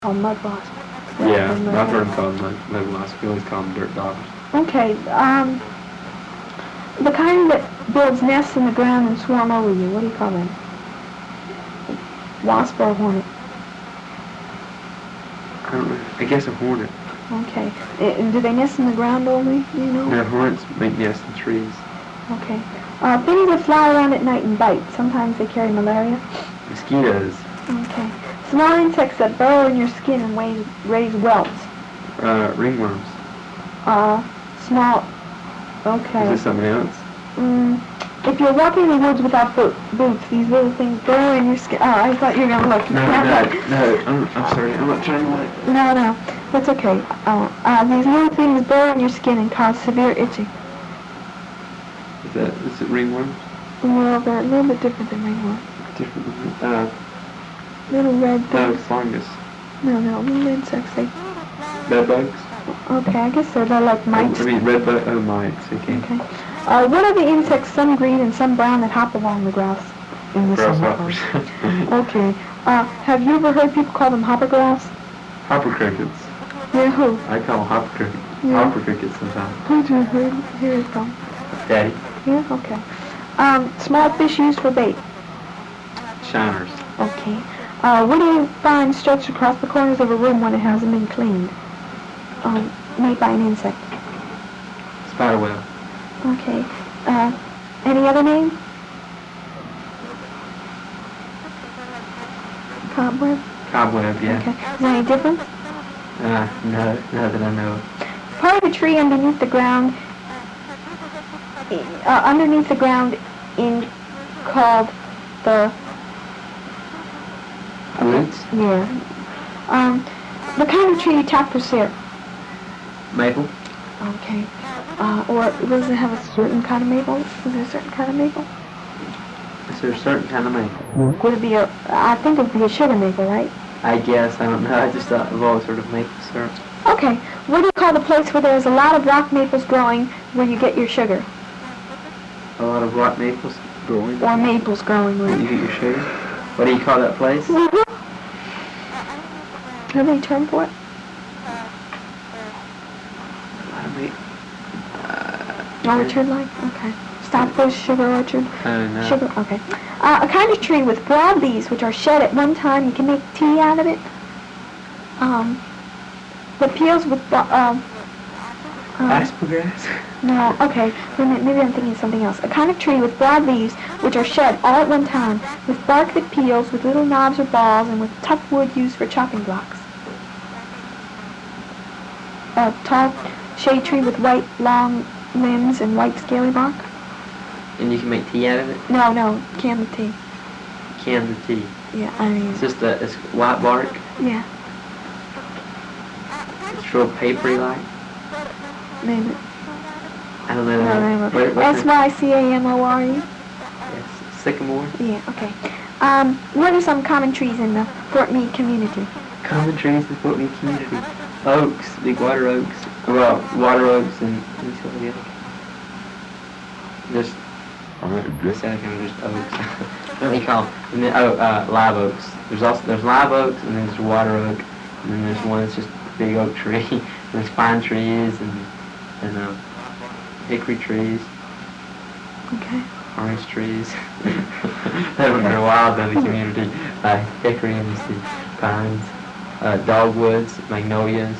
called mud wasps. Yeah, I've heard them called mud wasps. We always call them dirt doggers. Okay, the kind that builds nests in the ground and swarm over you, what do you call them? Wasp or hornet? I don't know. I guess a hornet. Okay. Do they nest in the ground only, do you know? No, hornets make nests in trees. Okay. Things that fly around at night and bite. Sometimes they carry malaria. Mosquitoes. Okay. Small insects that burrow in your skin and raise welts. Ringworms. Small... Okay. Is this something else? If you're walking in the woods without boots, these little things burrow in your skin. Oh, I thought you were going to look. No, I'm sorry. I'm not trying to look. No, that's okay. These little things burrow in your skin and cause severe itching. Is it ringworms? Well, they're a little bit different than ringworms. Different. Little red things. No, fungus. No, little insects. Bed bugs? Okay, I guess they're like mites. I mean, red bug. Oh, mites. Okay. What are the insects, some green and some brown, that hop along the grass in the summer? Grasshoppers. Okay. Have you ever heard people call them hoppergrass? Hopper crickets. Yeah, who? I call them hopper crickets. Yeah. Hopper crickets sometimes. Who'd you hear it from? Daddy. Yeah, okay. Small fish used for bait. Shiners. Okay. What do you find stretched across the corners of a room when it hasn't been cleaned? Made by an insect. Spiderweb. Okay. Any other name? Cobweb? Cobweb, yeah. Okay. Is there any difference? No that I know of. Part of a tree underneath the ground in called the Woods? Yeah. The kind of tree you tap for syrup. Maple? Okay. Or does it have a certain kind of maple? Is there a certain kind of maple? Is there a certain kind of maple? Would it be I think it would be a sugar maple, right? I guess. I don't know. I just thought I've always heard of maple syrup. Okay. What do you call the place where there's a lot of rock maples growing where you get your sugar? A lot of rock maples growing? Or maples growing where you get your sugar? What do you call that place? Have any term for it? Orchard, like? Okay. Stockfish, sugar orchard? Oh, no. Sugar, okay. A kind of tree with broad leaves which are shed at one time. You can make tea out of it. The peels with... Asparagus? No, okay. Maybe I'm thinking of something else. A kind of tree with broad leaves which are shed all at one time, with bark that peels, with little knobs or balls, and with tough wood used for chopping blocks. A tall shade tree with white, long limbs and white scaly bark. And you can make tea out of it? No, canned tea. Canned tea? Yeah, I mean... It's white bark? Yeah. It's real papery like? Name it. I don't know. Sycamore? Yes, sycamore? Yeah, okay. What are some common trees in the Fort Meade community? Common trees in the Fort Meade community? Oaks, big water oaks. Well, water oaks and what's the other? Just oaks. What do you call them? And then, live oaks. There's live oaks, and then there's water oak, and then there's one that's just a big oak tree. And there's pine trees and hickory trees. Okay. Orange trees. They're wild in the community. Hickory and the pines. Dogwoods, magnolias.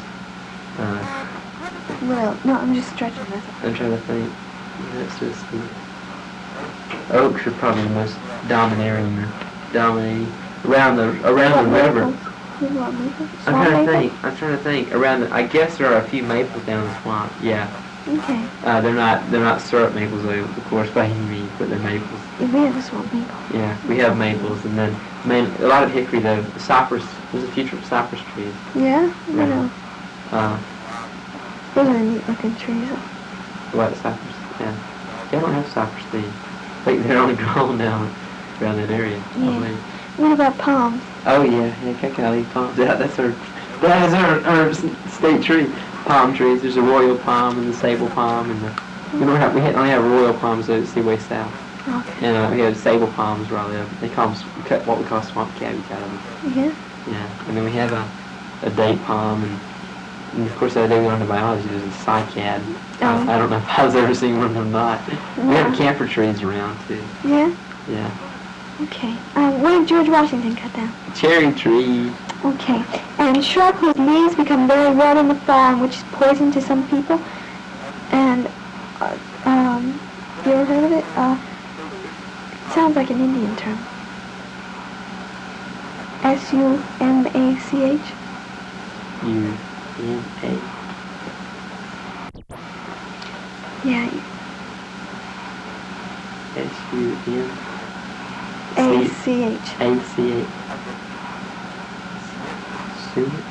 Well, no, I'm just stretching this. I'm trying to think. That's just oaks are probably the most dominating around the river. I'm trying to think. I guess there are a few maples down the swamp. Yeah. Okay. They're not syrup maples though, of course, by any means, but they're maples. Yeah, we have a swamp maple. Yeah, we have maples, and then a lot of hickory though. The cypress. There's a few cypress trees. Yeah. I know. Those are neat looking trees. What, cypress? Yeah. They don't have cypress trees. They're only grown down around that area. Yeah. What about palms? Oh yeah, cacao palms. Yeah, that's our state tree. Palm trees. There's a royal palm and the sable palm and we only have royal palms though. It's the way south. Okay. And we have sable palms where I live. They call them what we call swamp cabbage out of them. Yeah. Yeah. And then we have a date palm, and of course I did go into biology. There's a cycad. Oh. I don't know if I've ever seen one or not. We have camphor trees around too. Yeah? Yeah. Okay. What did George Washington cut down? Cherry tree. Okay. And shrub whose leaves become very red in the fall, and which is poison to some people. And, you ever heard of it? It sounds like an Indian term. S-U-M-A-C-H. U-M-A. Yeah. S-U-M. A-C-H. A-C-H. Suet.